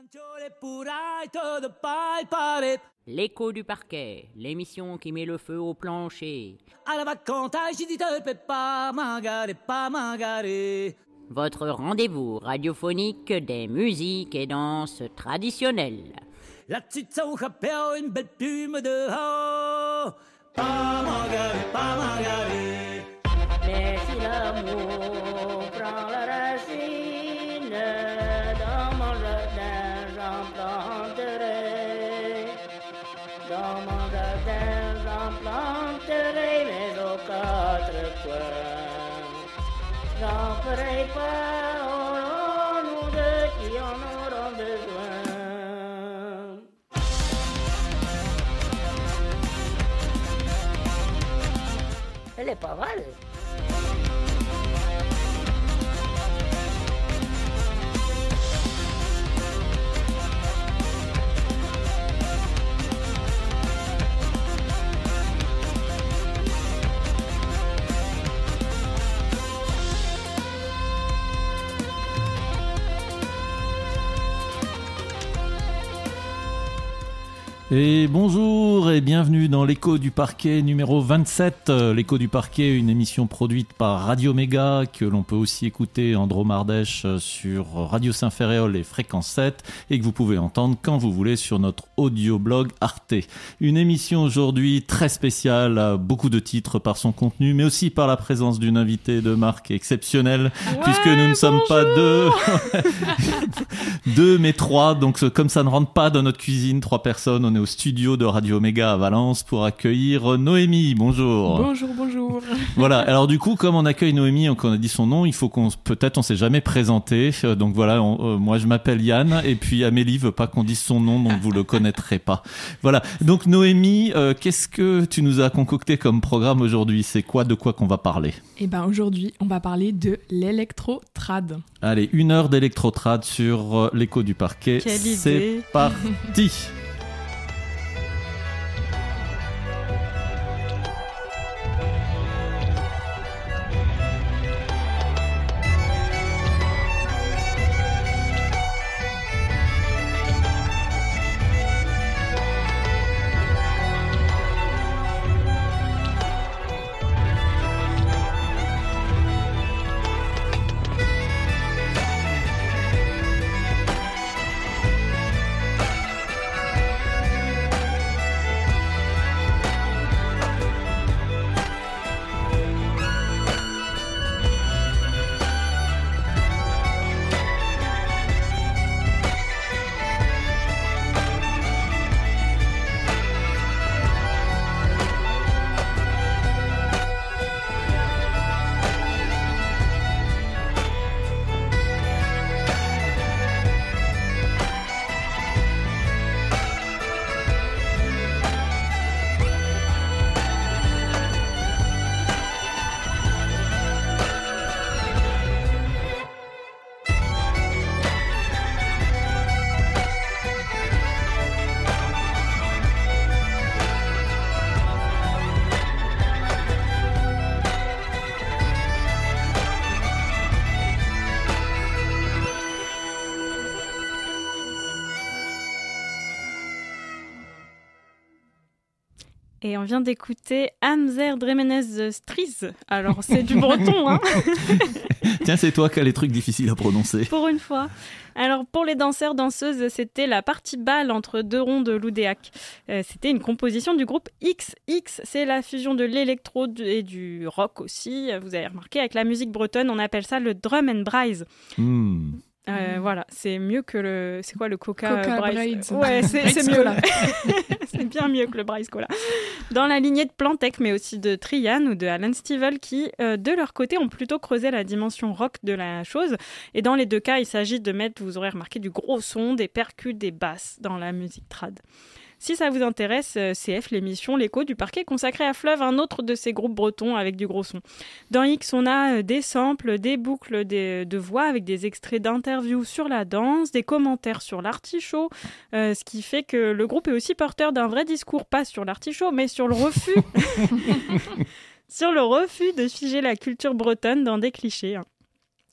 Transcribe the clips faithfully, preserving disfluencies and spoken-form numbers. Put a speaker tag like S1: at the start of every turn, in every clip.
S1: L'écho du parquet, l'émission qui met le feu au plancher. Votre rendez-vous radiophonique des musiques et danses traditionnelles.
S2: La petite sauchapelle, une belle plume de haut. Pas Margaret, pas Margaret.
S3: Mais si l'amour prend la racine, dans mon jardin j'en planterai. Dans mon jardin j'en planterai, mais aux quatre coins. J'en ferai pas au nous deux qui en auront besoin. Elle est pas mal.
S4: Et bonjour et bienvenue dans l'écho du parquet numéro vingt-sept. L'écho du parquet, une émission produite par Radio Méga que l'on peut aussi écouter en Drôme-Ardèche sur Radio Saint-Ferréol et Fréquence sept et que vous pouvez entendre quand vous voulez sur notre audioblog Arte. Une émission aujourd'hui très spéciale, beaucoup de titres par son contenu mais aussi par la présence d'une invitée de marque exceptionnelle ouais, puisque nous ne sommes pas deux, deux mais trois, donc comme ça ne rentre pas dans notre cuisine, trois personnes, on est au studio de Radio Méga à Valence pour accueillir Noémie. Bonjour.
S5: Bonjour, bonjour.
S4: Voilà. Alors du coup, comme on accueille Noémie, qu'on a dit son nom, il faut qu'on peut-être on s'est jamais présenté. Donc voilà, on, euh, moi je m'appelle Yann et puis Amélie veut pas qu'on dise son nom, donc vous le connaîtrez pas. Voilà. Donc Noémie, euh, qu'est-ce que tu nous as concocté comme programme aujourd'hui ? C'est quoi, de quoi qu'on va parler ?
S5: Eh ben aujourd'hui, on va parler de l'électro-trad.
S4: Allez, une heure d'électro-trad sur euh, l'écho du parquet.
S5: Quelle idée.
S4: C'est parti.
S5: Et on vient d'écouter Amzer Dremenez Stries. Alors, c'est du breton, hein.
S4: Tiens, c'est toi qui as les trucs difficiles à prononcer.
S5: Pour une fois. Alors, pour les danseurs, danseuses, c'était la partie balle entre deux ronds de l'Oudéac. Euh, c'était une composition du groupe X X. C'est la fusion de l'électro et du rock aussi. Vous avez remarqué, avec la musique bretonne, on appelle ça le drum and braise.
S4: Mmh.
S5: Euh, mmh. Voilà, c'est mieux que le... C'est quoi le Coca,
S6: Coca
S5: Braise,
S6: Braise.
S5: Ouais, c'est, c'est mieux. C'est bien mieux que le Braise Cola. Dans la lignée de Plantec, mais aussi de Trian ou de Alan Stivell, qui, euh, de leur côté, ont plutôt creusé la dimension rock de la chose. Et dans les deux cas, il s'agit de mettre, vous aurez remarqué, du gros son, des percus, des basses dans la musique trad. Si ça vous intéresse, C F, l'émission L'écho du parquet consacrée à Fleuve, un autre de ces groupes bretons avec du gros son. Dans X, on a des samples, des boucles des, de voix avec des extraits d'interviews sur la danse, des commentaires sur l'artichaut, euh, ce qui fait que le groupe est aussi porteur d'un vrai discours, pas sur l'artichaut, mais sur le refus, sur le refus de figer la culture bretonne dans des clichés.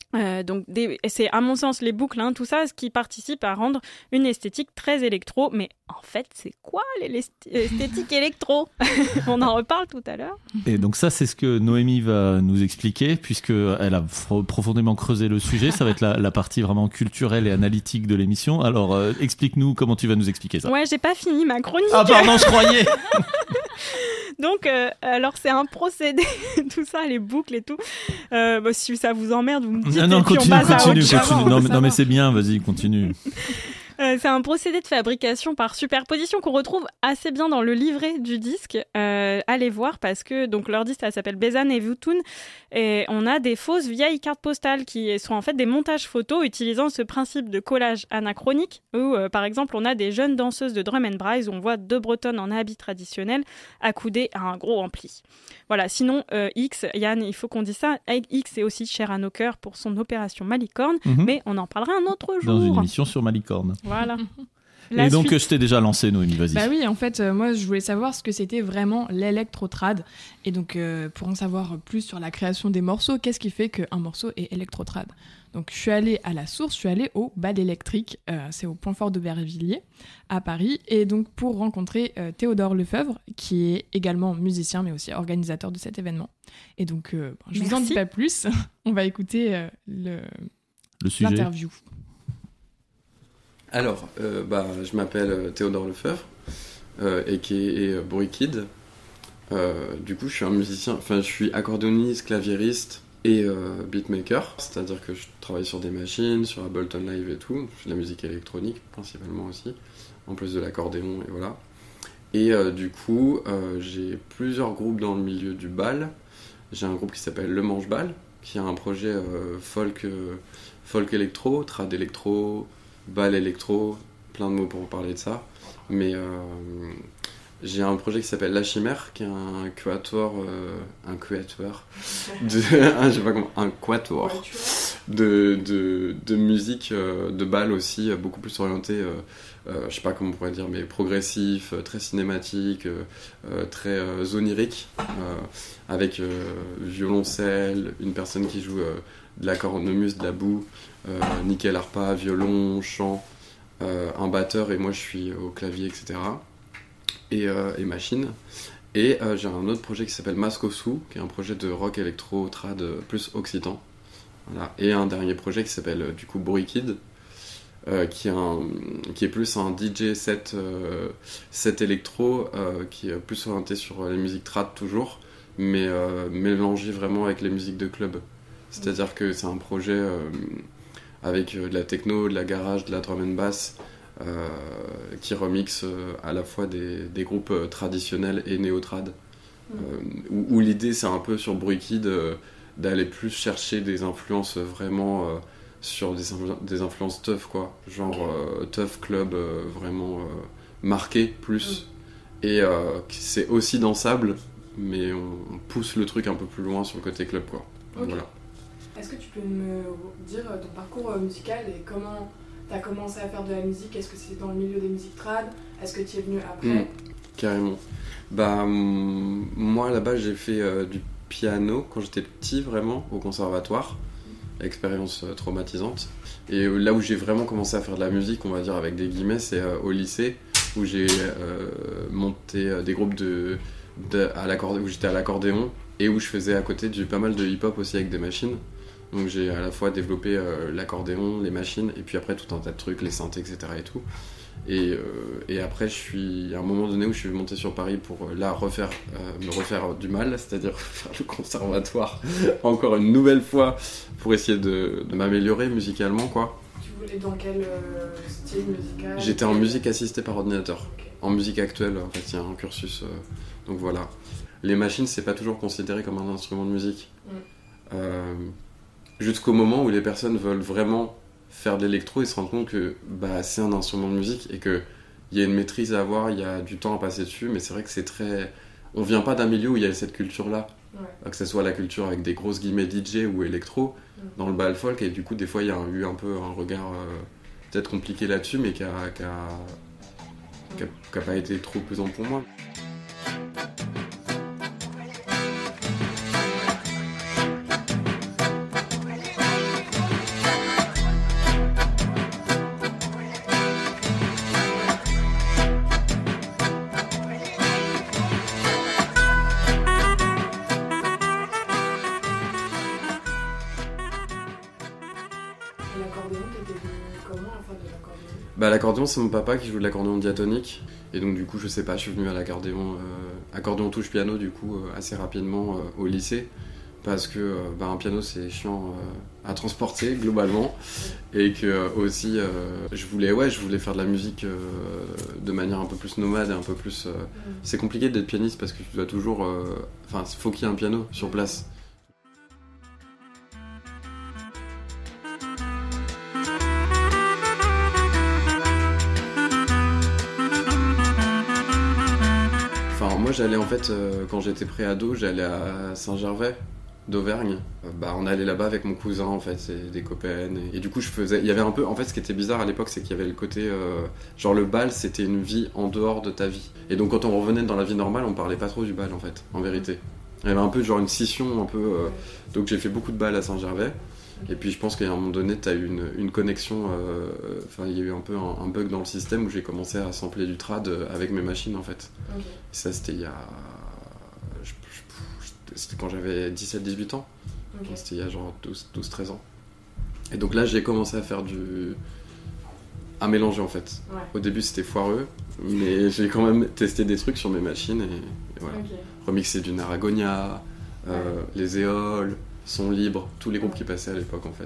S5: Euh, donc des, c'est à mon sens les boucles, hein, tout ça, ce qui participe à rendre une esthétique très électro. Mais en fait, c'est quoi l'esthétique électro? On en reparle tout à l'heure.
S4: Et donc ça, c'est ce que Noémie va nous expliquer, puisqu'elle a f- profondément creusé le sujet. Ça va être la, la partie vraiment culturelle et analytique de l'émission. Alors, euh, explique-nous comment tu vas nous expliquer ça.
S5: Ouais, j'ai pas fini ma chronique.
S4: Ah pardon, je croyais.
S5: Donc, euh, alors c'est un procédé, tout ça, les boucles et tout. Euh, bah, si ça vous emmerde, vous me dites.
S4: Non, non,
S5: et puis
S4: continue,
S5: on passe à
S4: continue,
S5: autre chose.
S4: continue. Non, mais, non, mais c'est bien, vas-y, continue.
S5: Euh, c'est un procédé de fabrication par superposition qu'on retrouve assez bien dans le livret du disque. Euh, allez voir parce que donc leur disque ça s'appelle Bézanne et Woutoun et on a des fausses vieilles cartes postales qui sont en fait des montages photos utilisant ce principe de collage anachronique où euh, par exemple on a des jeunes danseuses de drum and brass où on voit deux bretonnes en habit traditionnel accoudées à un gros ampli. Voilà, sinon euh, X, Yann, il faut qu'on dise ça, X est aussi cher à nos cœurs pour son opération Malicorne,
S4: Mm-hmm.
S5: mais on en parlera un autre jour.
S4: Dans une émission sur Malicorne.
S5: Voilà. La
S4: Et donc,
S5: suite.
S4: je t'ai déjà lancé, Noémie, vas-y.
S6: Bah oui, en fait, euh, moi, je voulais savoir ce que c'était vraiment l'électrotrad. Et donc, euh, pour en savoir plus sur la création des morceaux, qu'est-ce qui fait qu'un morceau est électrotrad? Donc, je suis allée à la source, je suis allée au Bal électrique, euh, c'est au Point Fort d'Aubervilliers, à Paris. Et donc, pour rencontrer euh, Théodore Lefebvre, qui est également musicien, mais aussi organisateur de cet événement. Et donc, euh, bon, je vous en
S5: Merci.
S6: dis pas plus. On va écouter euh, le,
S4: Le sujet.
S6: l'interview.
S7: Alors, euh, bah, je m'appelle euh, Théodore Lefebvre, euh, a k a. euh, Bruit Kid. Euh, du coup, je suis un musicien, enfin, je suis accordéoniste, claviériste et euh, beatmaker. C'est-à-dire que je travaille sur des machines, sur Ableton Live et tout. Je fais de la musique électronique, principalement aussi, en plus de l'accordéon, et voilà. Et euh, du coup, euh, j'ai plusieurs groupes dans le milieu du bal. J'ai un groupe qui s'appelle Le Manche Bal, qui a un projet euh, folk, euh, folk électro, trad électro, bal électro, plein de mots pour parler de ça. Mais euh, j'ai un projet qui s'appelle La Chimère, qui est un quatuor, euh, un quatuor, de, je sais pas comment, un quatuor de, de, de musique, euh, de bal aussi, euh, beaucoup plus orienté, euh, euh, je sais pas comment on pourrait dire, mais progressif, euh, très cinématique, euh, euh, très euh, onirique, euh, avec euh, violoncelle, une personne qui joue euh, de la cornemuse, de la boue, euh, nickel harpa, violon, chant, euh, un batteur et moi je suis au clavier, et cetera. Et, euh, et machine. Et euh, j'ai un autre projet qui s'appelle Mascossou, qui est un projet de rock électro trad plus occitan. Voilà. Et un dernier projet qui s'appelle euh, du coup Bruit Kid, euh, qui, est un, qui est plus un D J set, euh, set électro, euh, qui est plus orienté sur les musiques trad toujours, mais euh, mélangé vraiment avec les musiques de club. C'est-à-dire que c'est un projet euh, avec de la techno, de la garage, de la drum and bass, euh, qui remixe euh, à la fois des, des groupes euh, traditionnels et néo-trad. Euh, où, où l'idée c'est un peu sur Bruit Kid euh, d'aller plus chercher des influences vraiment euh, sur des, des influences tough, quoi. Genre euh, tough club euh, vraiment euh, marqué plus. Mm. Et euh, c'est aussi dansable, mais on, on pousse le truc un peu plus loin sur le côté club, quoi.
S6: Okay.
S7: Voilà.
S6: Est-ce que tu peux me dire ton parcours musical et comment tu as commencé à faire de la musique? Est-ce que c'est dans le milieu des musiques trad? Est-ce que tu es venu après?
S7: Mmh, carrément. Bah, hum, moi, là-bas, j'ai fait euh, du piano quand j'étais petit, vraiment, au conservatoire. Expérience euh, traumatisante. Et euh, là où j'ai vraiment commencé à faire de la musique, on va dire avec des guillemets, c'est euh, au lycée, où j'ai euh, monté euh, des groupes de, de, à l'accordéon, où j'étais à l'accordéon et où je faisais à côté du, pas mal de hip-hop aussi avec des machines. Donc j'ai à la fois développé euh, l'accordéon, les machines, et puis après tout un tas de trucs, les synthés, et cetera et tout. Et, euh, et après, je suis à un moment donné où je suis monté sur Paris pour euh, là refaire, euh, me refaire du mal, c'est-à-dire faire le conservatoire encore une nouvelle fois pour essayer de, de m'améliorer musicalement, quoi.
S6: Tu voulais dans quel euh, style musical?
S7: J'étais en musique assistée par ordinateur.
S6: Okay.
S7: En musique actuelle, en fait, il y a un cursus. Euh, donc voilà. Les machines, c'est pas toujours considéré comme un instrument de musique. Mm. Euh, Jusqu'au moment où les personnes veulent vraiment faire de l'électro, ils se rendent compte que bah, c'est un instrument de musique et qu'il y a une maîtrise à avoir, il y a du temps à passer dessus, mais c'est vrai que c'est très... On vient pas d'un milieu où il y a cette culture-là, ouais. Que ce soit la culture avec des grosses guillemets D J ou électro, ouais. Dans le bal folk, et du coup des fois il y a eu un peu un regard euh, peut-être compliqué là-dessus, mais qui a, qui a, qui a, qui a pas été trop pesant pour moi. Bah l'accordéon, c'est mon papa qui joue de l'accordéon diatonique. Et donc du coup, je sais pas, je suis venu à l'accordéon, euh, accordéon touche piano du coup euh, assez rapidement euh, au lycée. Parce que euh, bah, un piano c'est chiant euh, à transporter globalement. Et que euh, aussi, euh, je voulais ouais, je voulais faire de la musique euh, de manière un peu plus nomade et un peu plus... Euh... C'est compliqué d'être pianiste parce que tu dois toujours... Enfin, euh... faut qu'il y ait un piano sur place. Moi j'allais en fait, euh, quand j'étais pré-ado, j'allais à Saint-Gervais d'Auvergne. Euh, bah, on allait là-bas avec mon cousin en fait, et des copains. Et, et du coup je faisais, il y avait un peu, en fait ce qui était bizarre à l'époque c'est qu'il y avait le côté, euh, genre le bal c'était une vie en dehors de ta vie. Et donc quand on revenait dans la vie normale on parlait pas trop du bal en fait, en vérité. Il y avait un peu genre une scission un peu, euh, donc j'ai fait beaucoup de bal à Saint-Gervais. Et puis je pense qu'à un moment donné, t'as eu une, une connexion, enfin euh, il y a eu un peu un, un bug dans le système où j'ai commencé à sampler du trad avec mes machines en fait. Okay. Et ça c'était il y a... Je, je, c'était quand j'avais dix-sept dix-huit ans. Okay. C'était il y a genre douze treize ans. Et donc là j'ai commencé à faire du... à mélanger en fait. Ouais. Au début c'était foireux, mais j'ai quand même testé des trucs sur mes machines et, et voilà. Okay. Remixer du Naragonia, euh, ouais. les éoles... Son Libre, tous les groupes qui passaient à l'époque en fait.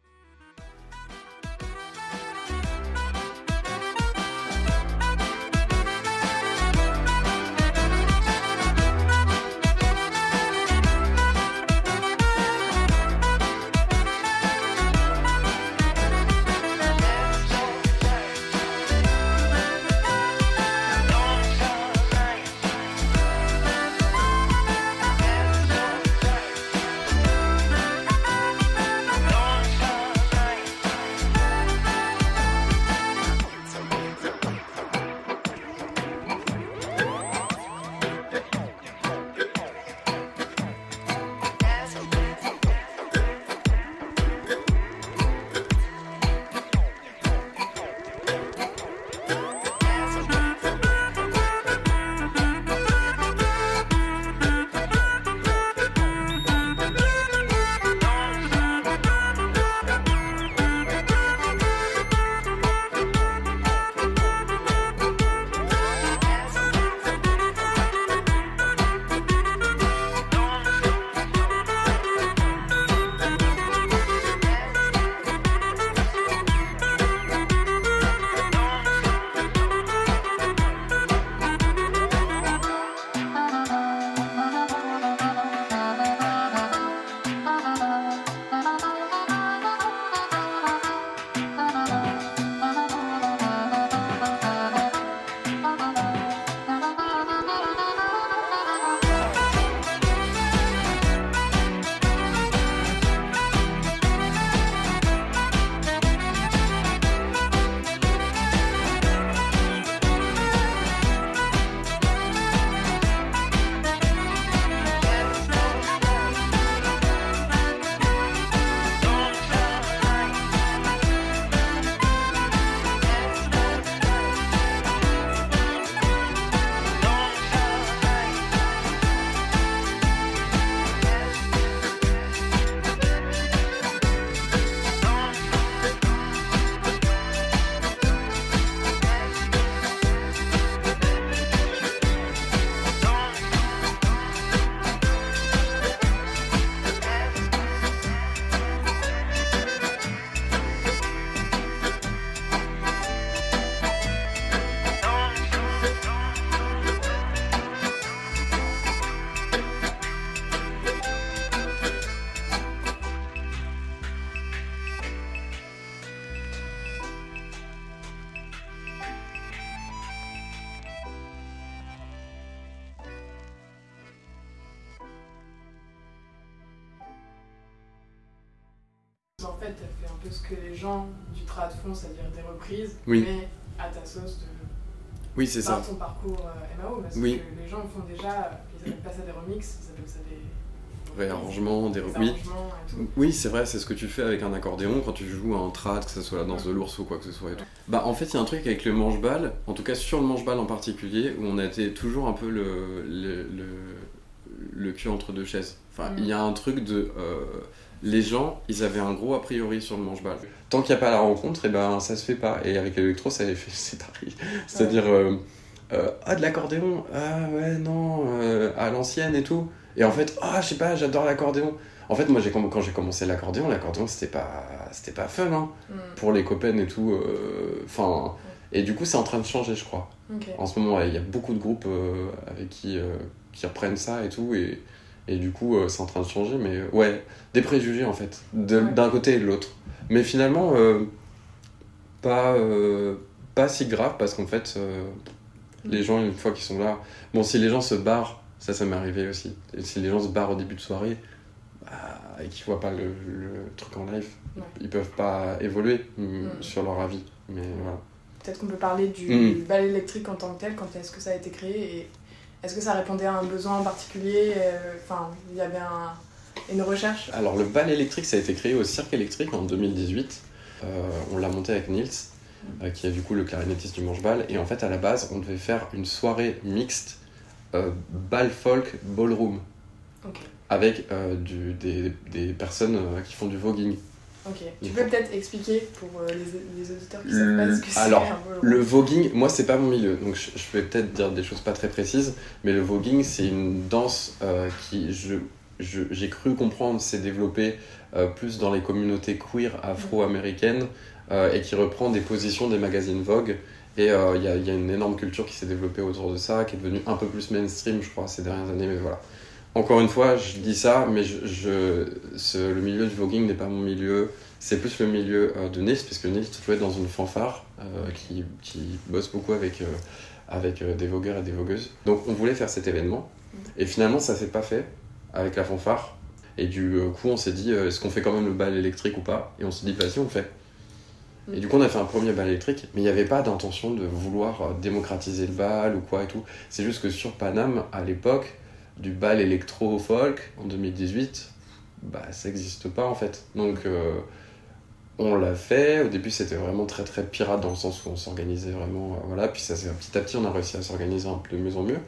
S6: En fait, t'as fait un peu ce que les gens du trad font, c'est-à-dire des reprises,
S7: oui.
S6: mais à ta sauce de...
S7: Oui, c'est ça.
S6: Par ton parcours euh, M A O, parce oui. que les gens font déjà, ils appellent pas ça des remixes, ils appellent ça des...
S7: Réarrangements, des, des oui.
S6: et tout.
S7: Oui, c'est vrai, c'est ce que tu fais avec un accordéon quand tu joues un trad, que ce soit la danse de l'ours ou quoi que ce soit et tout. Bah en fait, il y a un truc avec le manche-balle, en tout cas sur le manche-balle en particulier, où on a été toujours un peu le, le, le, le cul entre deux chaises. Enfin, il mm. y a un truc de... Euh, les gens, ils avaient un gros a priori sur le manche-balle. Tant qu'il n'y a pas la rencontre, et ben ça se fait pas. Et avec l'électro, ça fait, c'est tarif. C'est-à-dire, euh, euh, ah, de l'accordéon, ah ouais, non, euh, à l'ancienne et tout. Et en fait, ah, je sais pas, j'adore l'accordéon. En fait, moi, j'ai, quand j'ai commencé l'accordéon, l'accordéon, c'était pas, c'était pas fun, hein, mm. pour les copains et tout. Enfin, euh, mm. Et du coup, c'est en train de changer, je crois. Okay. En ce moment, il ouais, y a beaucoup de groupes euh, avec qui, euh, qui reprennent ça et tout. Et, et du coup, euh, c'est en train de changer. Mais euh, ouais, des préjugés, en fait, de, ouais. d'un côté et de l'autre. Mais finalement, euh, pas, euh, pas si grave, parce qu'en fait, euh, mm. les gens, une fois qu'ils sont là... Bon, si les gens se barrent, ça, ça m'est arrivé aussi. Et si les gens se barrent au début de soirée, bah, et qu'ils voient pas le, le truc en live, ouais. ils peuvent pas évoluer mm. sur leur avis. Mais voilà.
S6: Peut-être qu'on peut parler du mm. bal électrique en tant que tel, quand est-ce que ça a été créé, et est-ce que ça répondait à un besoin en particulier, enfin, euh, il y avait un, une recherche.
S7: Alors le bal électrique, ça a été créé au Cirque électrique en deux mille dix-huit, euh, on l'a monté avec Nils, mm. euh, qui est du coup le clarinettiste du manche-bal, et en fait à la base on devait faire une soirée mixte euh, bal folk ballroom, okay. avec euh, du, des, des personnes euh, qui font du voguing.
S6: Ok, tu peux peut-être expliquer pour euh, les, les auditeurs qui ne savent pas ce que c'est.
S7: Alors, le voguing, moi c'est pas mon milieu, donc je, je vais peut-être dire des choses pas très précises, mais le voguing c'est une danse euh, qui, je, je, j'ai cru comprendre, s'est développée euh, plus dans les communautés queer afro-américaines euh, et qui reprend des positions des magazines Vogue. Et il euh, y, y a une énorme culture qui s'est développée autour de ça, qui est devenue un peu plus mainstream, je crois, ces dernières années, mais voilà. Encore une fois, je dis ça, mais je, je, ce, le milieu du voguing n'est pas mon milieu. C'est plus le milieu euh, de Nils, puisque Nils jouait dans une fanfare euh, qui, qui bosse beaucoup avec, euh, avec euh, des vogueurs et des vogueuses. Donc on voulait faire cet événement, et finalement ça s'est pas fait avec la fanfare. Et du coup on s'est dit, euh, est-ce qu'on fait quand même le bal électrique ou pas ? Et on s'est dit, vas-y, on le fait. Et du coup on a fait un premier bal électrique, mais il n'y avait pas d'intention de vouloir démocratiser le bal ou quoi et tout. C'est juste que sur Paname, à l'époque, du bal électro-folk en deux mille dix-huit, bah ça n'existe pas en fait. Donc euh, on l'a fait. Au début c'était vraiment très très pirate dans le sens où on s'organisait vraiment, euh, voilà. Puis ça, c'est, petit à petit on a réussi à s'organiser un peu de mieux en mieux.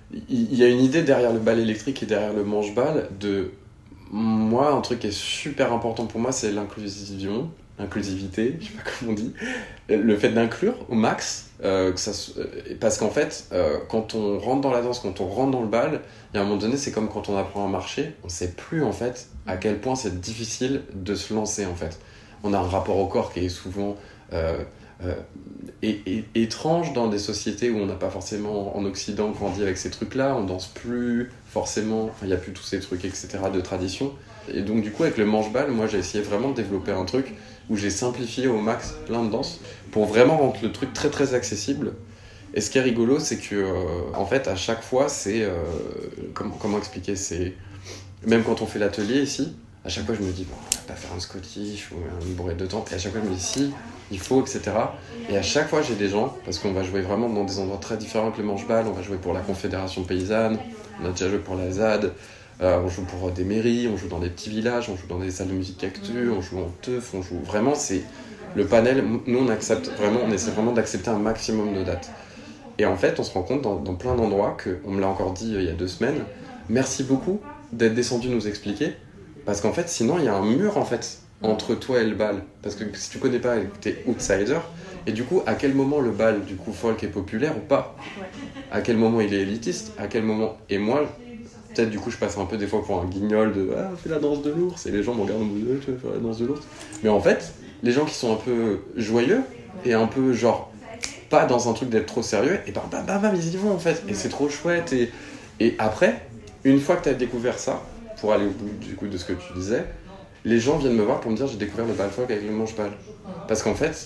S7: Il y a une idée derrière le bal électrique et derrière le manche-bal de, moi un truc qui est super important pour moi, c'est l'inclusion, l'inclusivité, je sais pas comment on dit, le fait d'inclure au max. Euh, que ça, parce qu'en fait, euh, quand on rentre dans la danse, quand on rentre dans le bal, il y a un moment donné, c'est comme quand on apprend à marcher, on sait plus en fait à quel point c'est difficile de se lancer en fait. On a un rapport au corps qui est souvent euh, euh, et, et, étrange dans des sociétés où on n'a pas forcément, en Occident, grandi avec ces trucs-là, on danse plus forcément, il n'y a plus tous ces trucs, et cetera de tradition. Et donc du coup, avec le manche-bal, moi j'ai essayé vraiment de développer un truc où j'ai simplifié au max plein de danses pour vraiment rendre le truc très très accessible. Et ce qui est rigolo, c'est que euh, en fait à chaque fois c'est euh, comment, comment expliquer, c'est même quand on fait l'atelier ici, à chaque fois je me dis bon, on va pas faire un scottish ou une bourrette de temps, et à chaque fois je me dis si, il faut, et cetera. Et à chaque fois j'ai des gens, parce qu'on va jouer vraiment dans des endroits très différents que le manche-bal, on va jouer pour la Confédération Paysanne, on a déjà joué pour la Z A D, Euh, on joue pour des mairies, on joue dans des petits villages, on joue dans des salles de musique cactus, on joue en teuf, on joue... Vraiment, c'est le panel, nous on accepte vraiment, on essaie vraiment d'accepter un maximum de dates. Et en fait, on se rend compte dans, dans plein d'endroits, que, on me l'a encore dit euh, il y a deux semaines, merci beaucoup d'être descendu nous expliquer, parce qu'en fait, sinon il y a un mur en fait, entre toi et le bal. Parce que si tu connais pas, t'es outsider, et du coup, à quel moment le bal, du coup, folk est populaire ou pas ? À quel moment il est élitiste ? À quel moment... Et moi... Peut-être du coup je passe un peu des fois pour un guignol de « Ah, fais la danse de l'ours » et les gens me regardent en mode « Tu vas faire la danse de l'ours ?» Mais en fait, les gens qui sont un peu joyeux et un peu genre pas dans un truc d'être trop sérieux, et ben bam bam bam ils y vont en fait. Et c'est trop chouette. Et, et après, une fois que tu as découvert ça, pour aller au bout du coup de ce que tu disais, les gens viennent me voir pour me dire « J'ai découvert le bal folk avec le manche-bal ». Parce qu'en fait,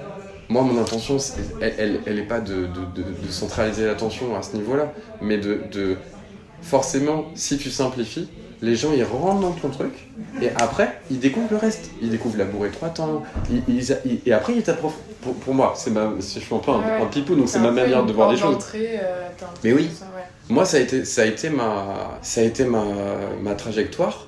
S7: moi mon intention, elle, elle, elle est pas de, de, de, de centraliser l'attention à ce niveau-là, mais de... de forcément, si tu simplifies, les gens ils rentrent dans ton truc et après ils découvrent le reste. Ils découvrent la bourrée trois temps, ils, ils, ils, et après ils t'approfondissent. Pour, pour moi, c'est ma, je suis un peu un, ouais. un pipou, donc c'est, c'est ma manière de voir les choses.
S6: Euh,
S7: Mais oui, ça, ouais. Moi ça a été, ça a été ma, ça a été ma, ma trajectoire.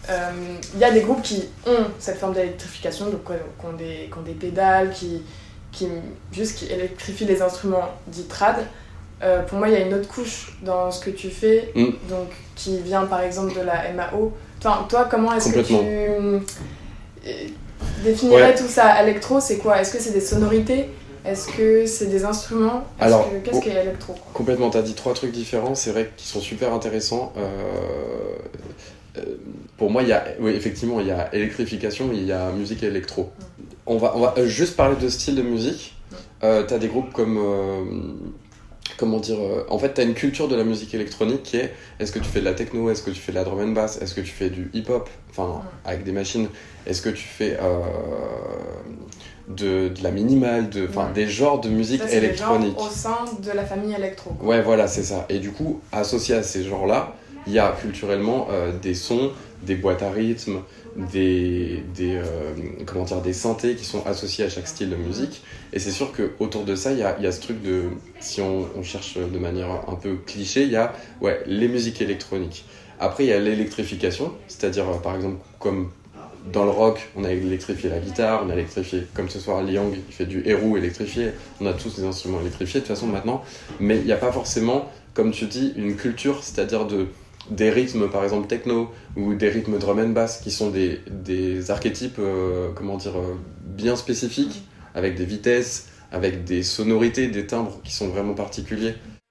S6: il y a des groupes qui ont cette forme d'électrification, donc qui ont des, qui ont des pédales, qui, qui, juste qui électrifient les instruments dits trad. Euh, pour moi, il y a une autre couche dans ce que tu fais, mm. donc, qui vient par exemple de la M A O. Enfin, toi, comment est-ce que tu euh, définirais ouais. tout ça? Électro, c'est quoi? Est-ce que c'est des sonorités? Est-ce que c'est des instruments? Est-ce
S7: Alors,
S6: que, qu'est-ce
S7: oh,
S6: qu'est électro, quoi?
S7: Complètement, tu as dit trois trucs différents, c'est vrai qu'ils sont super intéressants. Euh, euh, pour moi, il y a, oui, effectivement, il y a électrification, il y a musique et électro. Mm. On, va, on va juste parler de style de musique. Mm. Euh, tu as des groupes comme... Euh, Comment dire, euh, en fait, tu as une culture de la musique électronique qui est est-ce que tu fais de la techno, est-ce que tu fais de la drum and bass, est-ce que tu fais du hip-hop, enfin, mm. avec des machines, est-ce que tu fais euh, de, de la minimale, de, mm. des genres de musique
S6: ça, c'est
S7: électronique.
S6: Des genres au sein de la famille électro. Quoi.
S7: Ouais, voilà, c'est ça. Et du coup, associé à ces genres-là, il y a culturellement euh, des sons, des boîtes à rythme, des, des, euh, comment dire, des synthés qui sont associés à chaque style de musique. Et c'est sûr qu'autour de ça, il y a, y a ce truc de, si on, on cherche de manière un peu cliché, il y a ouais, les musiques électroniques. Après, il y a l'électrification, c'est-à-dire, euh, par exemple, comme dans le rock, on a électrifié la guitare, on a électrifié, comme ce soir, Liang, il fait du héros électrifié, on a tous des instruments électrifiés de toute façon maintenant, mais il n'y a pas forcément, comme tu dis, une culture, c'est-à-dire de des rythmes par exemple techno ou des rythmes drum and bass qui sont des, des archétypes euh, comment dire, euh, bien spécifiques avec des vitesses, avec des sonorités, des timbres qui sont vraiment particuliers.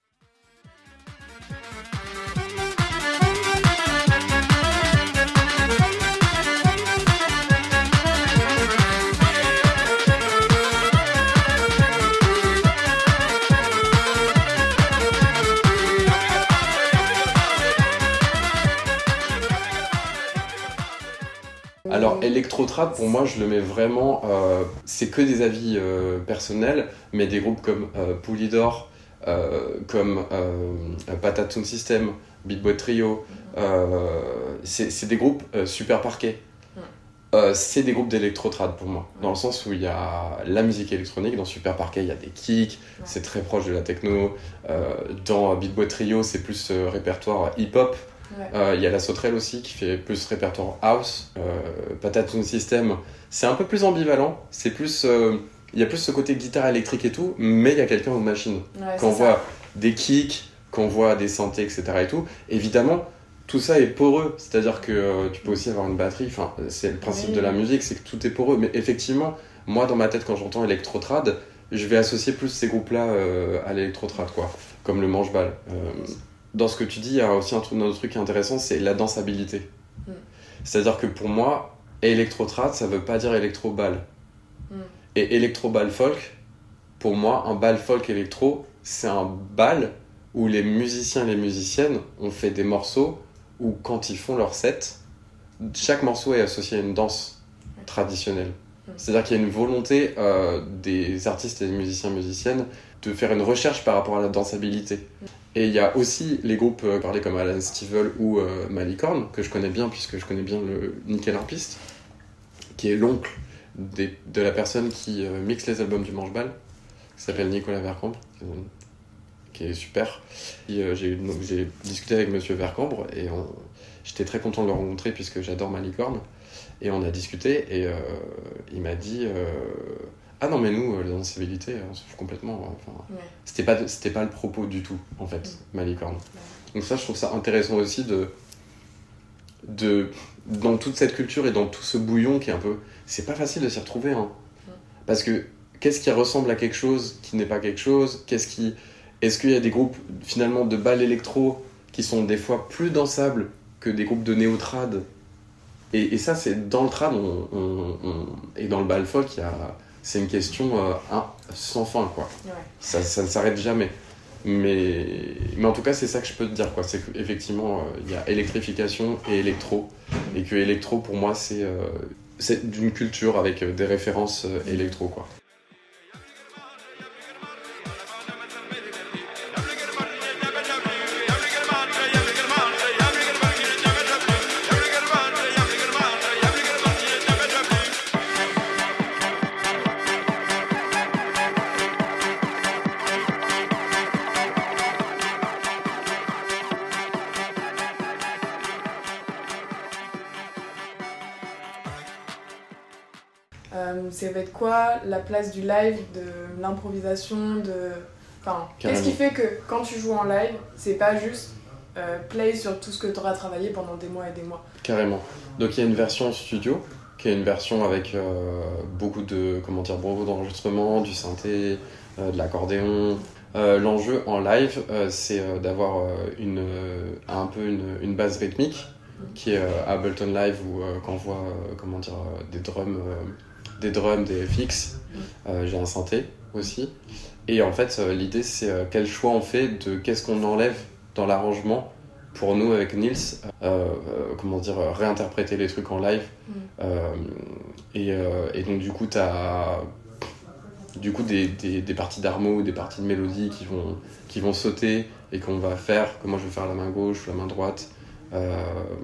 S7: Alors, électro-trad, pour moi, je le mets vraiment... Euh, c'est que des avis euh, personnels, mais des groupes comme euh, Poulidor, euh, comme euh, Patate Sound System, Beat Boy Trio, euh, c'est, c'est des groupes euh, super parqués. Euh, c'est des groupes d'électro-trad pour moi, dans le sens où il y a la musique électronique, dans Super Parquet, il y a des kicks, c'est très proche de la techno. Euh, dans Beat Boy Trio, c'est plus euh, répertoire hip-hop. Il ouais. euh, y a la sauterelle aussi qui fait plus répertoire house. euh, Patate Sound System, c'est un peu plus ambivalent, c'est plus il euh, y a plus ce côté guitare électrique et tout, mais il y a quelqu'un aux machines.
S6: Ouais,
S7: quand on voit des kicks, quand on voit des synthés, etc. et tout, évidemment tout ça est poreux, c'est-à-dire que euh, tu peux aussi avoir une batterie, enfin c'est le principe oui. de la musique, c'est que tout est poreux, mais effectivement moi dans ma tête quand j'entends électro-trad, je vais associer plus ces groupes-là euh, à l'électro-trad, quoi, comme le manche-balle. Euh, Dans ce que tu dis, il y a aussi un truc, un autre truc qui est intéressant, c'est la dansabilité. Mm. C'est-à-dire que pour moi, électro-trad, ça veut pas dire électro-ball. Mm. Et électro-ball folk, pour moi, un bal folk électro, c'est un bal où les musiciens et les musiciennes ont fait des morceaux où, quand ils font leur set, chaque morceau est associé à une danse traditionnelle. Mm. C'est-à-dire qu'il y a une volonté euh, des artistes et des musiciens et musiciennes de faire une recherche par rapport à la dansabilité. Mm. Et il y a aussi les groupes euh, parlés comme Alan Stivell ou euh, Malicorne, que je connais bien puisque je connais bien le nickel harpiste, qui est l'oncle des, de la personne qui euh, mixe les albums du Manche-Balle, qui s'appelle Nicolas Vercambre, qui est super. Et, euh, j'ai, donc, j'ai discuté avec Monsieur Vercambre et on, j'étais très content de le rencontrer puisque j'adore Malicorne. Et on a discuté et euh, il m'a dit... Euh, ah non mais nous, la dansabilité, on se fout complètement, enfin, ouais. c'était, pas, c'était pas le propos du tout, en fait, mmh. Malicorne. Ouais. Donc ça, je trouve ça intéressant aussi de, de... Dans toute cette culture et dans tout ce bouillon qui est un peu... C'est pas facile de s'y retrouver, hein. Mmh. Parce que, qu'est-ce qui ressemble à quelque chose qui n'est pas quelque chose? Qu'est-ce qui... Est-ce qu'il y a des groupes, finalement, de bal électro qui sont des fois plus dansables que des groupes de néo-trad? Et, et ça, c'est dans le trad, on, on, on... et dans le bal folk, il y a... C'est une question euh, un, sans fin, quoi. Ouais. Ça, ça ne s'arrête jamais. Mais, mais en tout cas, c'est ça que je peux te dire, quoi. C'est qu'effectivement, il euh, y a électrification et électro. Et que électro, pour moi, c'est, euh, c'est d'une culture avec euh, des références euh, électro, quoi.
S6: Euh, ça va être quoi la place du live, de l'improvisation, de... Enfin, qu'est-ce qui fait que quand tu joues en live, c'est pas juste euh, play sur tout ce que tu auras travaillé pendant des mois et des mois?
S7: Carrément. Donc il y a une version studio, qui est une version avec euh, beaucoup de, comment dire, beaucoup d'enregistrements, du synthé, euh, de l'accordéon. Euh, l'enjeu en live, euh, c'est euh, d'avoir euh, une, euh, un peu une, une base rythmique, qui est euh, Ableton Live, où euh, quand on voit euh, comment dire, euh, des drums, euh, des drums, des F X, euh, j'ai un synthé aussi. Et en fait, euh, l'idée, c'est euh, quel choix on fait de qu'est-ce qu'on enlève dans l'arrangement pour nous, avec Nils, euh, euh, comment dire, euh, réinterpréter les trucs en live.
S6: Mm.
S7: Euh, et, euh, et donc, du coup, t'as du coup, des, des, des parties d'harmo, des parties de mélodie qui vont, qui vont sauter et qu'on va faire, que moi je vais faire la main gauche ou la main droite. Euh,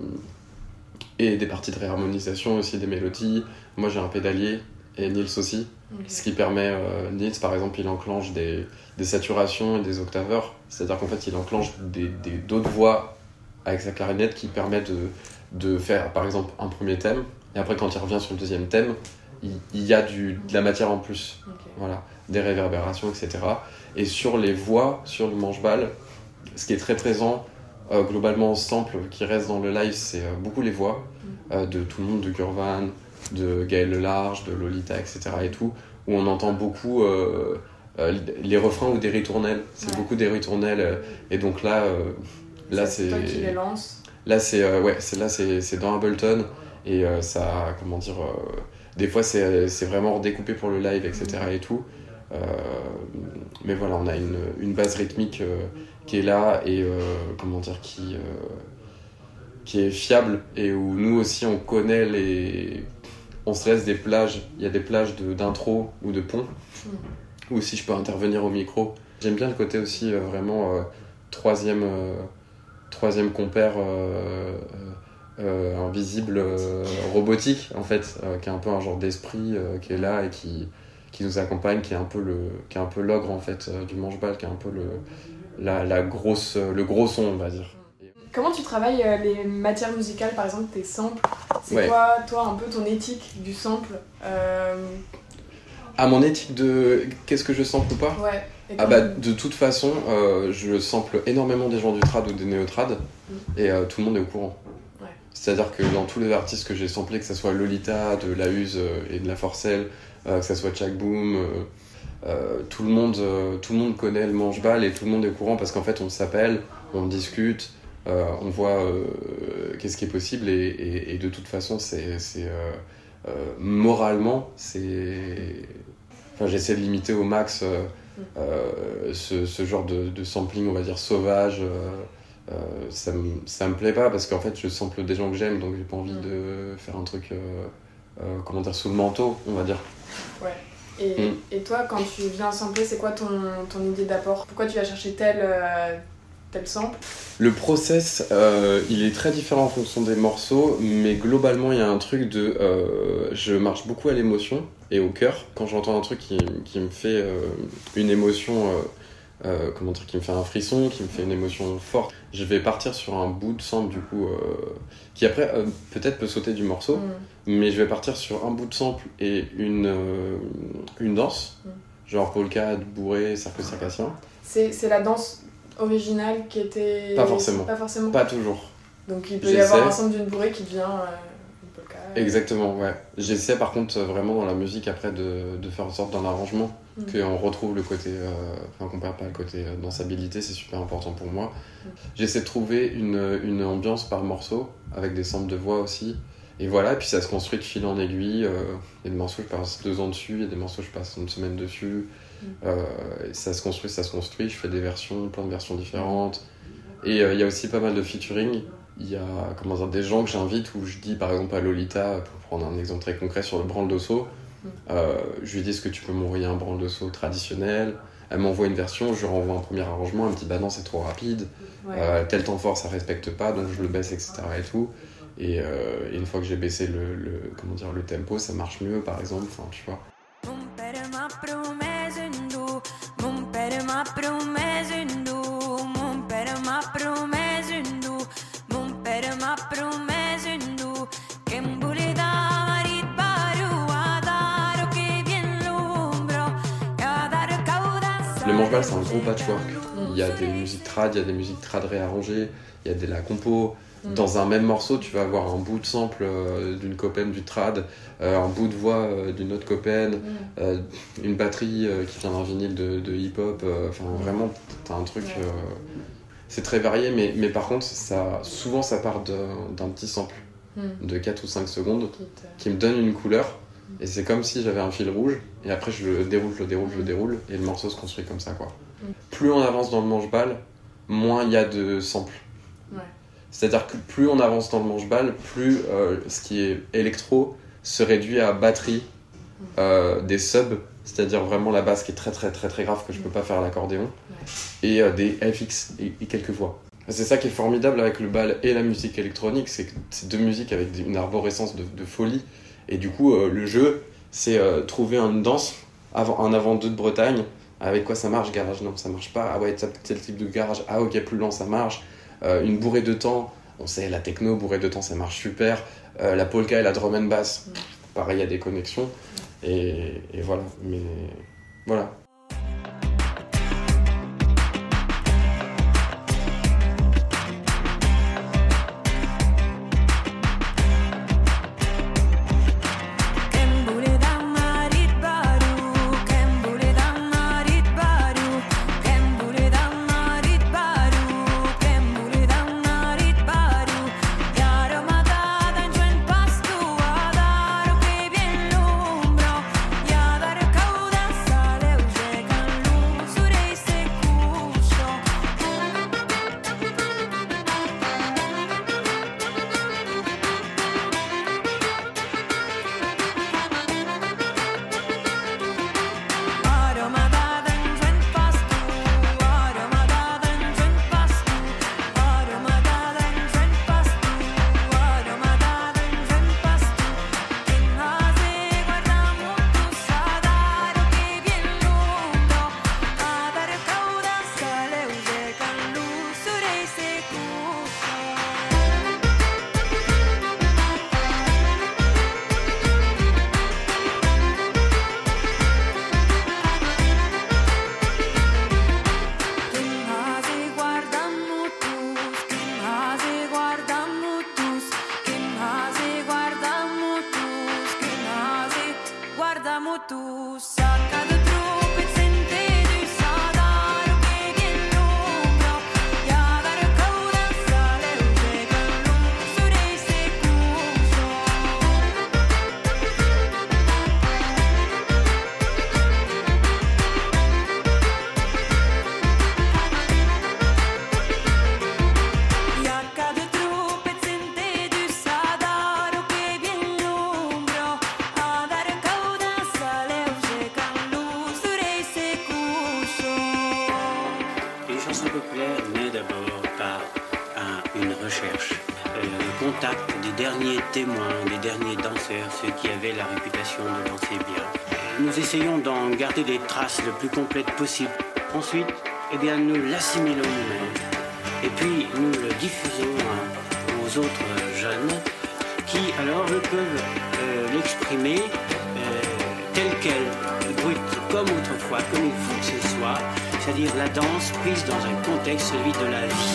S7: et des parties de réharmonisation aussi, des mélodies. Moi j'ai un pédalier et Nils aussi, okay. Ce qui permet, euh, Nils par exemple, il enclenche des, des saturations et des octaveurs, c'est-à-dire qu'en fait il enclenche des, des, d'autres voix avec sa clarinette qui permet de, de faire par exemple un premier thème, et après quand il revient sur le deuxième thème, il, il y a du, de la matière en plus, okay. Voilà, des réverbérations, et cetera. Et sur les voix, sur le manche-balle, ce qui est très présent, Euh, globalement, sample qui reste dans le live, c'est euh, beaucoup les voix euh, de tout le monde, de Gurvan, de Gaël Lelarge, de Lolita, et cetera. Et tout, où on entend beaucoup euh, euh, les refrains ou des ritournelles. C'est ouais. Beaucoup des ritournelles. Euh, et donc là, euh, là
S6: c'est,
S7: c'est.
S6: toi qui les lance.
S7: Là, c'est, euh, ouais, c'est, là, c'est, c'est dans Ableton. Et euh, ça, comment dire. Euh, des fois, c'est, c'est vraiment redécoupé pour le live, et cetera. Et tout. Euh, mais voilà, on a une, une base rythmique euh, qui est là et euh, comment dire, qui, euh, qui est fiable, et où nous aussi on connaît les. On se laisse des plages, il y a des plages de, d'intro ou de pont, mmh. Où si je peux intervenir au micro. J'aime bien le côté aussi euh, vraiment euh, troisième, euh, troisième compère euh, euh, invisible, euh, robotique en fait, euh, qui est un peu un genre d'esprit euh, qui est là et qui. qui nous accompagne, qui est un peu le, qui est un peu l'ogre en fait euh, du manche-balle, qui est un peu le, la, la grosse, le gros son, on va dire.
S6: Comment tu travailles euh, les matières musicales, par exemple tes samples? C'est
S7: ouais.
S6: quoi, toi, un peu ton éthique du sample? euh...
S7: Ah, mon éthique de qu'est-ce que je sample ou pas?
S6: Ouais.
S7: Ah bah de toute façon, euh, je sample énormément des gens du trad ou des néo-trad, mm. Et euh, tout le monde est au courant.
S6: Ouais.
S7: C'est-à-dire que dans tous les artistes que j'ai samplés, que ce soit Lolita, de La Use et de La Forcelle, Euh, que ça soit Chak Boom, euh, euh, tout, le monde, euh, tout le monde connaît le manche-balle et tout le monde est au courant parce qu'en fait on s'appelle, on discute, euh, on voit euh, qu'est-ce qui est possible et, et, et de toute façon c'est, c'est euh, euh, moralement c'est... Enfin, j'essaie de limiter au max euh, euh, ce, ce genre de, de sampling, on va dire sauvage. Euh, euh, ça, me, ça me plaît pas parce qu'en fait je sample des gens que j'aime, donc j'ai pas envie de faire un truc euh, euh, comment dire, sous le manteau, on va dire.
S6: Ouais. Et, mm. et toi, quand tu viens sampler, c'est quoi ton, ton idée d'apport? Pourquoi tu vas chercher tel, euh, tel sample?
S7: Le process, euh, il est très différent en fonction des morceaux, mais globalement, il y a un truc de... Euh, je marche beaucoup à l'émotion et au cœur. Quand j'entends un truc qui, qui me fait euh, une émotion... Euh, euh, comment dire, qui me fait un frisson, qui me fait une émotion forte, je vais partir sur un bout de sample du coup euh, qui après euh, peut-être peut sauter du morceau, mm. mais je vais partir sur un bout de sample et une, euh, une danse, mm. genre polka, bourré, cercle circassien.
S6: C'est, c'est la danse originale qui était...
S7: Pas forcément.
S6: Pas forcément.
S7: Pas toujours.
S6: Donc il peut J'essaie. y avoir un sample d'une bourrée qui devient euh, une polka.
S7: Exactement, ouais. J'essaie par contre vraiment dans la musique après de, de faire en sorte d'un arrangement mm. qu'on retrouve le côté, euh, enfin qu'on perd pas le côté euh, dansabilité, c'est super important pour moi. Mm. J'essaie de trouver une, une ambiance par morceau avec des samples de voix aussi. Et voilà, et puis ça se construit de fil en aiguille. Euh, il y a des morceaux je passe deux ans dessus, il y a des morceaux je passe une semaine dessus. Mm. Euh, et ça se construit, ça se construit. Je fais des versions, plein de versions différentes. Et euh, il y a aussi pas mal de featuring. Il y a comment dire, des gens que j'invite où je dis par exemple à Lolita, pour prendre un exemple très concret sur le branle de saut, mm. euh, je lui dis est-ce que tu peux m'envoyer un branle de saut traditionnel? Elle m'envoie une version, je lui renvoie un premier arrangement, elle me dit bah non c'est trop rapide, ouais. euh, tel temps fort ça respecte pas donc je le baisse, et cetera. Et tout. Et, euh, et une fois que j'ai baissé le, le, comment dire, le tempo, ça marche mieux par exemple, enfin tu vois. Le manche-balle, c'est un gros patchwork. Il y a des musiques trad, il y a des musiques trad réarrangées, il y a de la compo. Dans un même morceau, tu vas avoir un bout de sample euh, d'une copaine du trad, euh, un bout de voix euh, d'une autre copaine, euh, une batterie euh, qui vient d'un vinyle de, de hip-hop. Enfin, euh, vraiment, t'as un truc... Euh, c'est très varié, mais, mais par contre, ça, souvent, ça part de, d'un petit sample de quatre ou cinq secondes qui me donne une couleur. Et c'est comme si j'avais un fil rouge, et après je le déroule, je le déroule, je le déroule, et le morceau se construit comme ça, quoi. Plus on avance dans le manche-balle, moins il y a de samples. Ouais. C'est-à-dire que plus on avance dans le manche-balle, plus euh, ce qui est électro se réduit à batterie, euh, des subs, c'est-à-dire vraiment la basse qui est très très très très grave que je peux pas faire à l'accordéon, ouais. et euh, des F X et, et quelques voix. C'est ça qui est formidable avec le bal et la musique électronique, c'est que c'est deux musiques avec une arborescence de, de folie. Et du coup, euh, le jeu, c'est euh, trouver une danse, avant, un avant-deux de Bretagne. Avec quoi ça marche, garage? Non, ça marche pas. Ah ouais, tel type de garage. Ah ok, plus lent, ça marche. Euh, une bourrée de temps, on sait, la techno, bourrée de temps, ça marche super. Euh, la polka et la drum and bass, pareil, il y a des connexions. Et, et voilà, mais voilà.
S8: Témoins, des derniers danseurs, ceux qui avaient la réputation de danser bien. Nous essayons d'en garder des traces le plus complètes possible. Ensuite, eh bien, nous l'assimilons nous-mêmes. Et puis, nous le diffusons aux autres jeunes qui, alors, eux, peuvent euh, l'exprimer euh, tel quel, brut, comme autrefois, comme il faut que ce soit, c'est-à-dire la danse prise dans un contexte, celui de la vie.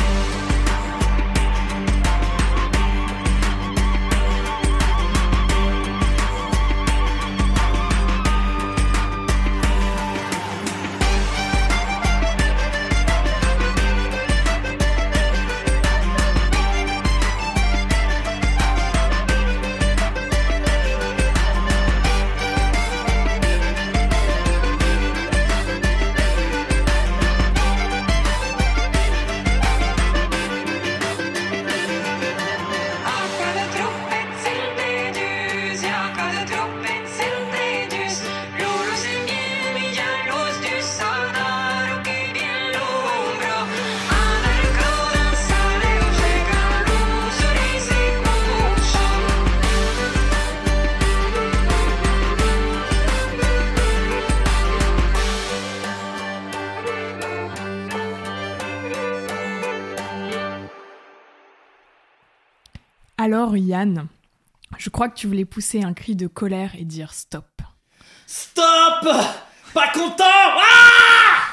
S6: Alors Yann, je crois que tu voulais pousser un cri de colère et dire stop.
S2: Stop! Pas content! Ah!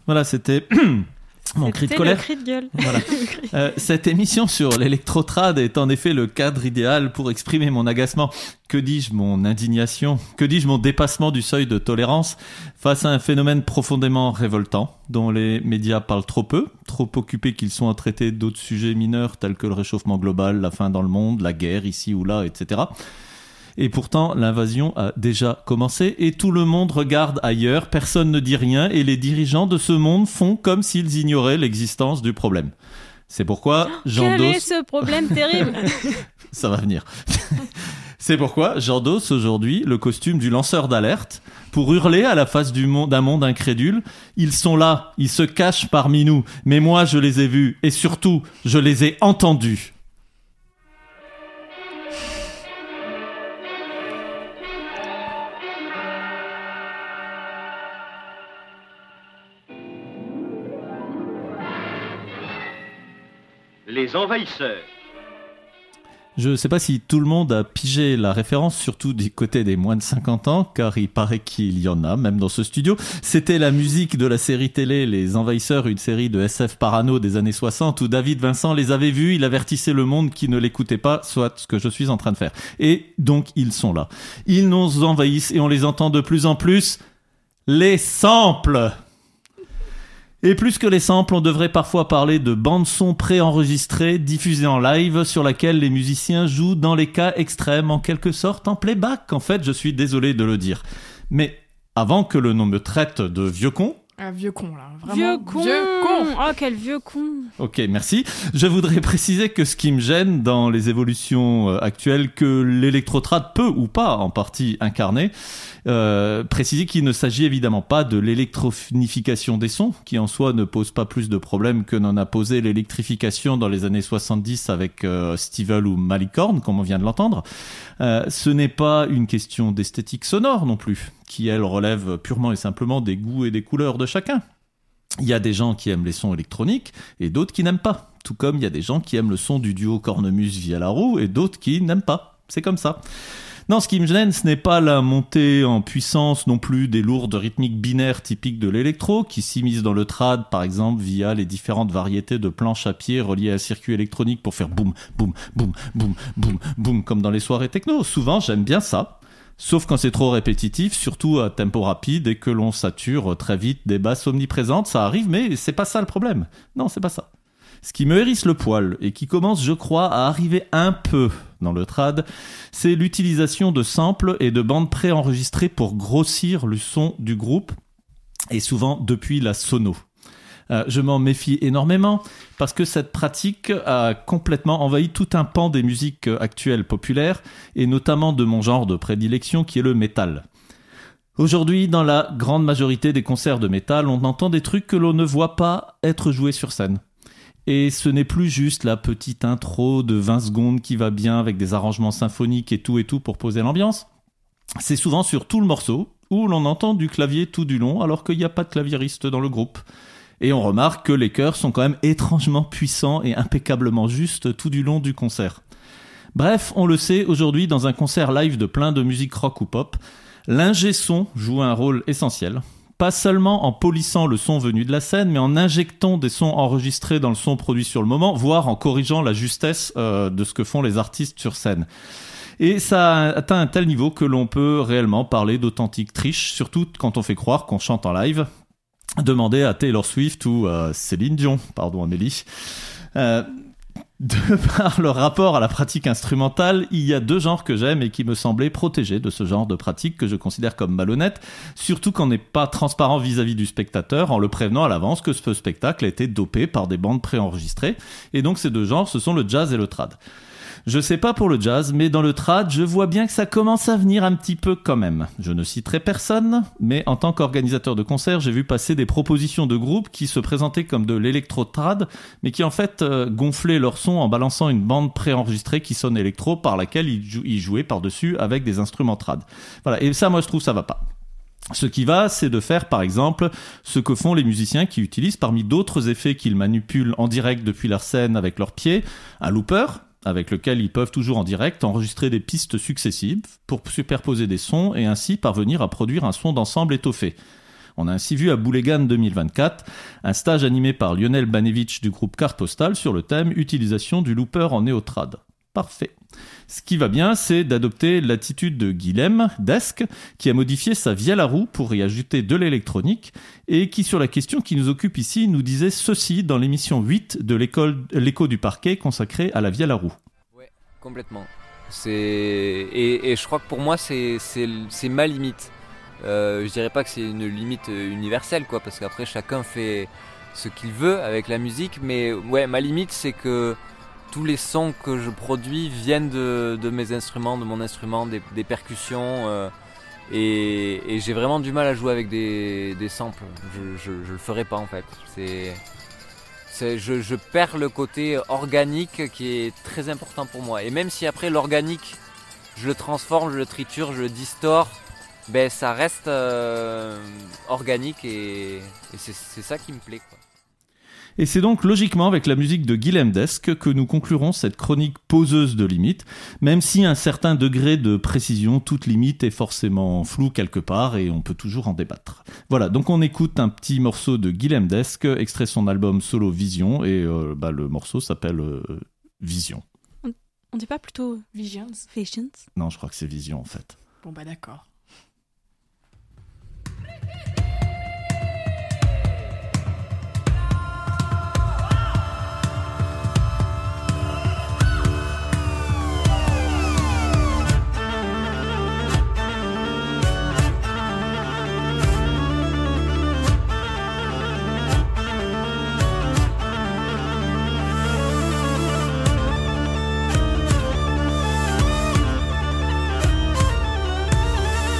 S4: Voilà, c'était mon cri de
S5: C'était
S4: colère.
S5: le cri de gueule.
S4: Voilà. Euh, cette émission sur l'électrotrad est en effet le cadre idéal pour exprimer mon agacement, que dis-je, mon indignation, que dis-je, mon dépassement du seuil de tolérance face à un phénomène profondément révoltant dont les médias parlent trop peu, trop occupés qu'ils sont à traiter d'autres sujets mineurs tels que le réchauffement global, la faim dans le monde, la guerre ici ou là, et cetera. Et pourtant, l'invasion a déjà commencé et tout le monde regarde ailleurs, personne ne dit rien et les dirigeants de ce monde font comme s'ils ignoraient l'existence du problème. C'est pourquoi j'endosse...
S5: Quel est ce problème terrible?
S4: Ça va venir. C'est pourquoi j'endosse aujourd'hui le costume du lanceur d'alerte pour hurler à la face du monde, d'un monde incrédule. Ils sont là, ils se cachent parmi nous, mais moi je les ai vus et surtout, je les ai entendus.
S9: Les envahisseurs.
S4: Je ne sais pas si tout le monde a pigé la référence, surtout du côté des moins de cinquante ans, car il paraît qu'il y en a, même dans ce studio. C'était la musique de la série télé Les Envahisseurs, une série de S F parano des années soixante, où David Vincent les avait vus, il avertissait le monde qui ne l'écoutait pas, soit ce que je suis en train de faire. Et donc, ils sont là. Ils nous envahissent et on les entend de plus en plus. Les samples! Et plus que les samples, on devrait parfois parler de bandes-son préenregistrées, diffusées en live, sur laquelle les musiciens jouent dans les cas extrêmes, en quelque sorte en playback. En fait, je suis désolé de le dire. Mais avant que le nom me traite de vieux con...
S6: Un vieux con, là. Vraiment.
S5: Vieux con.
S6: Vieux con.
S5: Oh, quel vieux con.
S4: Ok, merci. Je voudrais préciser que ce qui me gêne dans les évolutions actuelles, que l'électrotrad peut ou pas en partie incarner, euh, préciser qu'il ne s'agit évidemment pas de l'électronification des sons, qui en soi ne pose pas plus de problèmes que n'en a posé l'électrification dans les années soixante-dix avec euh, Stivell ou Malicorne, comme on vient de l'entendre. Euh, ce n'est pas une question d'esthétique sonore non plus, qui elle relève purement et simplement des goûts et des couleurs de chacun. Il y a des gens qui aiment les sons électroniques et d'autres qui n'aiment pas. Tout comme il y a des gens qui aiment le son du duo cornemuse via la roue et d'autres qui n'aiment pas. C'est comme ça. Non, ce qui me gêne, ce n'est pas la montée en puissance non plus des lourdes rythmiques binaires typiques de l'électro, qui s'immiscent dans le trad, par exemple, via les différentes variétés de planches à pied reliées à un circuit électronique pour faire boum, boum, boum, boum, boum, boum, comme dans les soirées techno. Souvent, j'aime bien ça. Sauf quand c'est trop répétitif, surtout à tempo rapide et que l'on sature très vite des basses omniprésentes, ça arrive, mais c'est pas ça le problème. Non, c'est pas ça. Ce qui me hérisse le poil et qui commence, je crois, à arriver un peu dans le trad, c'est l'utilisation de samples et de bandes préenregistrées pour grossir le son du groupe, et souvent depuis la sono. Euh, je m'en méfie énormément parce que cette pratique a complètement envahi tout un pan des musiques actuelles populaires et notamment de mon genre de prédilection qui est le métal. Aujourd'hui, dans la grande majorité des concerts de métal, on entend des trucs que l'on ne voit pas être joués sur scène. Et ce n'est plus juste la petite intro de vingt secondes qui va bien avec des arrangements symphoniques et tout et tout pour poser l'ambiance. C'est souvent sur tout le morceau où l'on entend du clavier tout du long alors qu'il n'y a pas de claviériste dans le groupe. Et on remarque que les chœurs sont quand même étrangement puissants et impeccablement justes tout du long du concert. Bref, on le sait, aujourd'hui, dans un concert live de plein de musique rock ou pop, l'ingé son joue un rôle essentiel. Pas seulement en polissant le son venu de la scène, mais en injectant des sons enregistrés dans le son produit sur le moment, voire en corrigeant la justesse euh, de ce que font les artistes sur scène. Et ça a atteint un tel niveau que l'on peut réellement parler d'authentique triche, surtout quand on fait croire qu'on chante en live. Demandez à Taylor Swift ou à Céline Dion, pardon Amélie. Euh, de par leur rapport à la pratique instrumentale, il y a deux genres que j'aime et qui me semblaient protégés de ce genre de pratique que je considère comme malhonnête, surtout quand on n'est pas transparent vis-à-vis du spectateur en le prévenant à l'avance que ce spectacle a été dopé par des bandes préenregistrées. Et donc ces deux genres, ce sont le jazz et le trad. Je sais pas pour le jazz, mais dans le trad, je vois bien que ça commence à venir un petit peu quand même. Je ne citerai personne, mais en tant qu'organisateur de concerts, j'ai vu passer des propositions de groupes qui se présentaient comme de l'électro-trad, mais qui en fait euh, gonflaient leur son en balançant une bande préenregistrée qui sonne électro par laquelle ils, jou- ils jouaient par-dessus avec des instruments trad. Voilà, et ça, moi, je trouve ça va pas. Ce qui va, c'est de faire, par exemple, ce que font les musiciens qui utilisent, parmi d'autres effets qu'ils manipulent en direct depuis leur scène avec leurs pieds, un looper, avec lequel ils peuvent toujours en direct enregistrer des pistes successives pour superposer des sons et ainsi parvenir à produire un son d'ensemble étoffé. On a ainsi vu à Boulegan deux mille vingt-quatre un stage animé par Lionel Banevich du groupe Carte Postale sur le thème « Utilisation du looper en néotrad ». Parfait. Ce qui va bien, c'est d'adopter l'attitude de Guilhem Desk, qui a modifié sa vielle à roue pour y ajouter de l'électronique, et qui, sur la question qui nous occupe ici, nous disait ceci dans l'émission huit de l'école, l'écho du parquet consacrée à la vielle à roue.
S9: Ouais, complètement. C'est... Et, et je crois que pour moi, c'est, c'est, c'est ma limite. Euh, je dirais pas que c'est une limite universelle, quoi, parce qu'après, chacun fait ce qu'il veut avec la musique, mais ouais, ma limite, c'est que tous les sons que je produis viennent de, de mes instruments, de mon instrument, des, des percussions, euh, et, et j'ai vraiment du mal à jouer avec des, des samples. Je, je, je le ferai pas en fait. C'est, c'est, je, je perds le côté organique qui est très important pour moi. Et même si après l'organique, je le transforme, je le triture, je le distord, ben ça reste euh, organique et, et c'est, c'est ça qui me plaît, quoi.
S4: Et c'est donc logiquement avec la musique de Guilhem Desk que nous conclurons cette chronique poseuse de limites, même si à un certain degré de précision, toute limite est forcément floue quelque part et on peut toujours en débattre. Voilà, donc on écoute un petit morceau de Guilhem Desk, extrait de son album solo Vision, et euh, bah, le morceau s'appelle euh, Vision.
S5: On, on dit pas plutôt
S6: Visions.
S5: Visions?
S4: Non, je crois que c'est Vision en fait.
S6: Bon bah d'accord.
S10: Vision.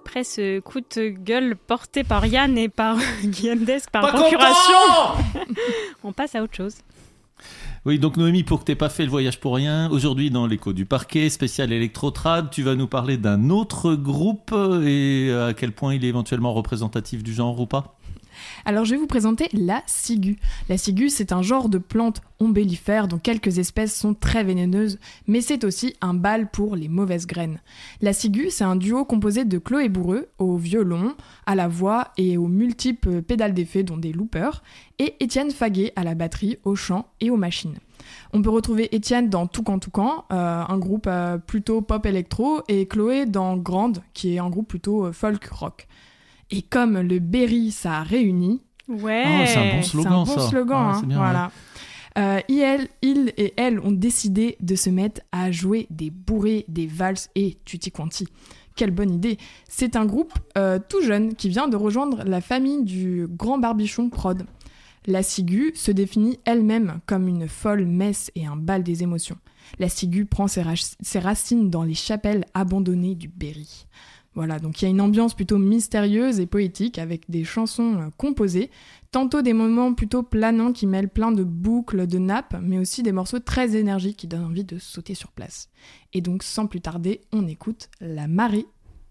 S5: Après ce coup de gueule porté par Yann et par Guillaume Desk par
S4: Pas
S5: procuration, on passe à autre chose.
S4: Oui, donc Noémie, pour que tu n'aies pas fait le voyage pour rien, aujourd'hui dans l'écho du parquet, spécial électrotrad, tu vas nous parler d'un autre groupe et à quel point il est éventuellement représentatif du genre ou pas ?
S6: Alors je vais vous présenter la ciguë. La ciguë, c'est un genre de plante ombellifère dont quelques espèces sont très vénéneuses, mais c'est aussi un bal pour les mauvaises graines. La ciguë, c'est un duo composé de Chloé Bourreux au violon, à la voix et aux multiples pédales d'effet dont des loopers, et Étienne Faguet à la batterie, au chant et aux machines. On peut retrouver Étienne dans Toucan Toucan, euh, un groupe euh, plutôt pop électro, et Chloé dans Grande, qui est un groupe plutôt euh, folk rock. Et comme le Berry, ça réunit.
S5: Ouais,
S4: oh, c'est un bon slogan,
S6: c'est un bon
S4: ça.
S6: slogan,
S4: Ah,
S6: hein,
S4: c'est bien,
S6: voilà. Euh, ils, ils et elles ont décidé de se mettre à jouer des bourrées, des valses et tutti quanti. Quelle bonne idée! C'est un groupe euh, tout jeune qui vient de rejoindre la famille du Grand Barbichon Prod. La ciguë se définit elle-même comme une folle messe et un bal des émotions. La ciguë prend ses, ra- ses racines dans les chapelles abandonnées du Berry. Voilà, donc il y a une ambiance plutôt mystérieuse et poétique avec des chansons euh, composées, tantôt des moments plutôt planants qui mêlent plein de boucles, de nappes, mais aussi des morceaux très énergiques qui donnent envie de sauter sur place. Et donc sans plus tarder, on écoute La Marée.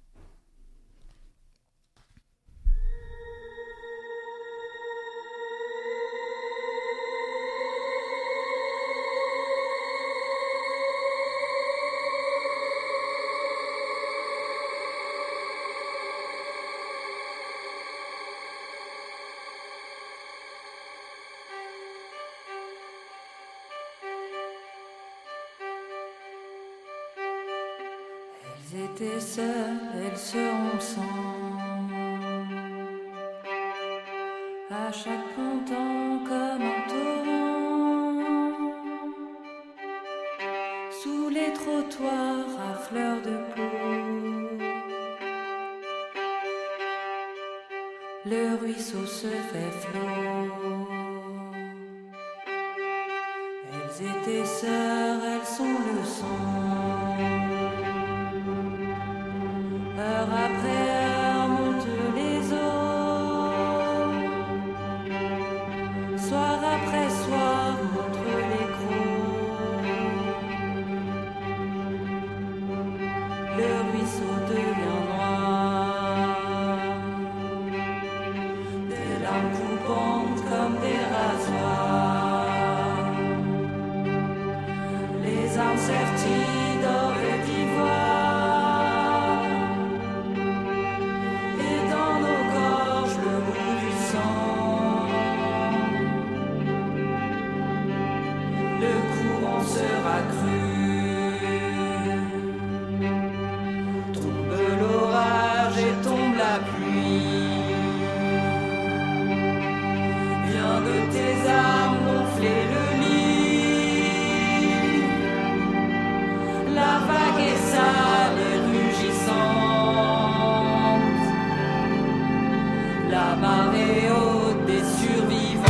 S10: Elles étaient seules, elles seront sans. À chaque printemps comme un torrent. Sous les trottoirs à fleurs de peau. Le ruisseau se fait flot. Elles étaient sœurs, elles sont le sang. Heure après heure montent les eaux. Soir après soir montre les crocs. Le ruisseau devient noir. Des larmes coupantes comme des rasoirs. Les armes serties d'or et d'ivoire. Sera cru. Tombe l'orage et tombe la pluie. Viens de tes armes gonfler le lit. La vague est sale et rugissante. La marée haute des survivants.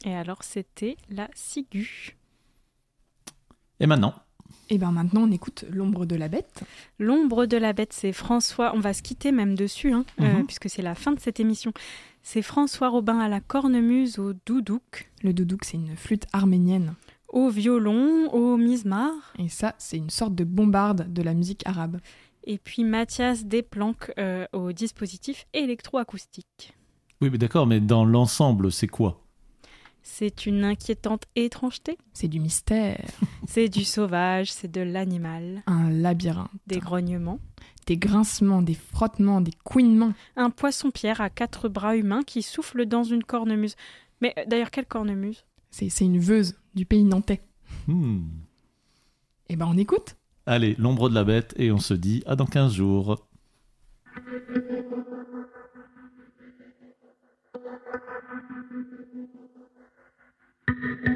S5: Et alors, c'était la ciguë.
S4: Et maintenant ?
S6: Et bien maintenant, on écoute L'ombre de la bête.
S5: L'ombre de la bête, c'est François. On va se quitter même dessus, hein,
S6: Mhm.
S5: euh, puisque c'est la fin de cette émission. C'est François Robin à la cornemuse, au doudouk,
S6: Le doudouk, c'est une flûte arménienne.
S5: au violon, au mizmar,
S6: Et ça, c'est une sorte de bombarde de la musique arabe.
S5: et puis Mathias Desplanques euh, au dispositif électroacoustique.
S4: Oui, mais d'accord, mais dans l'ensemble, c'est quoi ?
S5: C'est une inquiétante étrangeté.
S6: C'est du mystère,
S5: C'est du sauvage, c'est de l'animal.
S6: un labyrinthe,
S5: Des grognements.
S6: des grincements, des frottements, des couinements.
S5: Un poisson-pierre à quatre bras humains qui souffle dans une cornemuse. Mais euh, d'ailleurs, quelle cornemuse ?
S6: C'est, c'est une veuse du pays nantais.
S4: Hmm.
S6: Et ben on écoute.
S4: Allez, l'ombre de la bête, et on se dit à dans quinze jours.
S10: Thank you.